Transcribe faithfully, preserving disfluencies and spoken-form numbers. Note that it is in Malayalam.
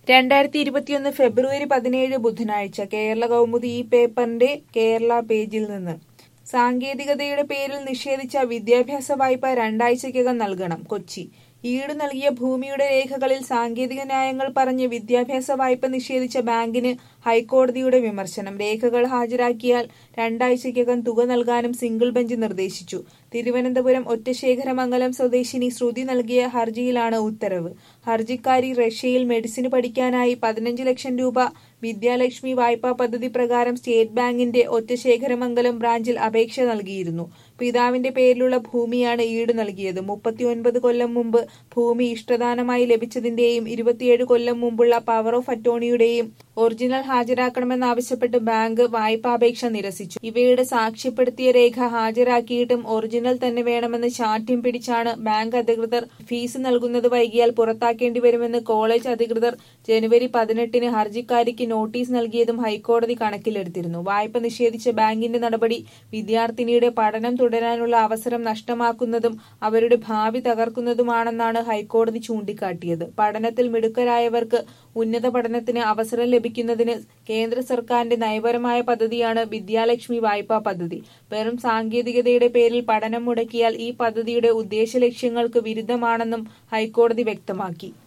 രണ്ടായിരത്തി ഇരുപത്തിയൊന്ന് ഫെബ്രുവരി പതിനേഴ് ബുധനാഴ്ച കേരള കൗമുദി ഈ പേപ്പറിന്റെ കേരള പേജിൽ നിന്ന് സാങ്കേതികതയുടെ പേരിൽ നിഷേധിച്ച വിദ്യാഭ്യാസ വായ്പ രണ്ടാഴ്ചയ്ക്കകം നൽകണം. കൊച്ചി ഈട് നൽകിയ ഭൂമിയുടെ രേഖകളിൽ സാങ്കേതിക ന്യായങ്ങൾ പറഞ്ഞ് വിദ്യാഭ്യാസ വായ്പ നിഷേധിച്ച ബാങ്കിന് ഹൈക്കോടതിയുടെ വിമർശനം. രേഖകൾ ഹാജരാക്കിയാൽ രണ്ടാഴ്ചയ്ക്കകം തുക നൽകാനും സിംഗിൾ ബെഞ്ച് നിർദ്ദേശിച്ചു. തിരുവനന്തപുരം ഒറ്റശേഖരമംഗലം സ്വദേശിനി ശ്രുതി നൽകിയ ഹർജിയിലാണ് ഉത്തരവ്. ഹർജിക്കാരി റഷ്യയിൽ മെഡിസിന് പഠിക്കാനായി പതിനഞ്ച് ലക്ഷം രൂപ വിദ്യാലക്ഷ്മി വായ്പാ പദ്ധതി പ്രകാരം സ്റ്റേറ്റ് ബാങ്കിന്റെ ഒറ്റശേഖരമംഗലം ബ്രാഞ്ചിൽ അപേക്ഷ നൽകിയിരുന്നു. പിതാവിന്റെ പേരിലുള്ള ഭൂമിയാണ് ഈട് നൽകിയത്. മുപ്പത്തിയൊൻപത് കൊല്ലം മുമ്പ് ഭൂമി ഇഷ്ടദാനമായി ലഭിച്ചതിന്റെയും ഇരുപത്തിയേഴ് കൊല്ലം മുമ്പുള്ള പവർ ഓഫ് അറ്റോർണിയുടെയും ഒറിജിനൽ ഹാജരാക്കണമെന്നാവശ്യപ്പെട്ട് ബാങ്ക് വായ്പാപേക്ഷ നിരസിച്ചു. ഇവയുടെ സാക്ഷ്യപ്പെടുത്തിയ രേഖ ഹാജരാക്കിയിട്ടും ഒറിജിനൽ തന്നെ വേണമെന്ന് ശാഠ്യം പിടിച്ചാണ് ബാങ്ക് അധികൃതർ ഫീസ് നൽകുന്നത് വൈകിയാൽ പുറത്താക്കേണ്ടി വരുമെന്ന് കോളേജ് അധികൃതർ ജനുവരി പതിനെട്ടിന് ഹർജിക്കാരിക്ക് നോട്ടീസ് നൽകിയതും ഹൈക്കോടതി കണക്കിലെടുത്തിരുന്നു. വായ്പ നിഷേധിച്ച ബാങ്കിന്റെ നടപടി വിദ്യാർത്ഥിനിയുടെ പഠനം തുടരാനുള്ള അവസരം നഷ്ടമാക്കുന്നതും അവരുടെ ഭാവി തകർക്കുന്നതുമാണെന്നാണ് ഹൈക്കോടതി ചൂണ്ടിക്കാട്ടിയത്. പഠനത്തിൽ മിടുക്കരായവർക്ക് ഉന്നത പഠനത്തിന് അവസരം ലഭിക്കുന്നതിന് കേന്ദ്ര സർക്കാരിന്റെ നയപരമായ പദ്ധതിയാണ് വിദ്യാലക്ഷ്മി വായ്പാ പദ്ധതി. വെറും സാങ്കേതികതയുടെ പേരിൽ പഠനം മുടക്കിയാൽ ഈ പദ്ധതിയുടെ ഉദ്ദേശ ലക്ഷ്യങ്ങൾക്ക് വിരുദ്ധമാണെന്നും ഹൈക്കോടതി വ്യക്തമാക്കി.